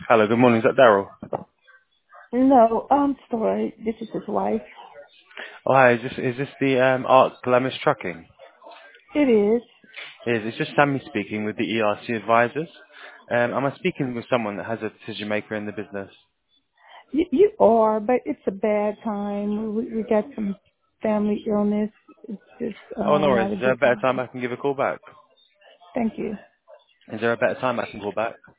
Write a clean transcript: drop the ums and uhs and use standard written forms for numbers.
Hello, good morning. Is that Daryl? No, sorry. This is his wife. Oh, hi. Is this the Art Glamis Trucking? It is. It's just Sammy speaking with the ERC advisors. Am I speaking with someone that has a decision maker in the business? You are, but it's a bad time. We got some family illness. It's just Oh, no worries. not a Is there a good better time time. I can give a call back? Thank you. Is there a better time I can call back?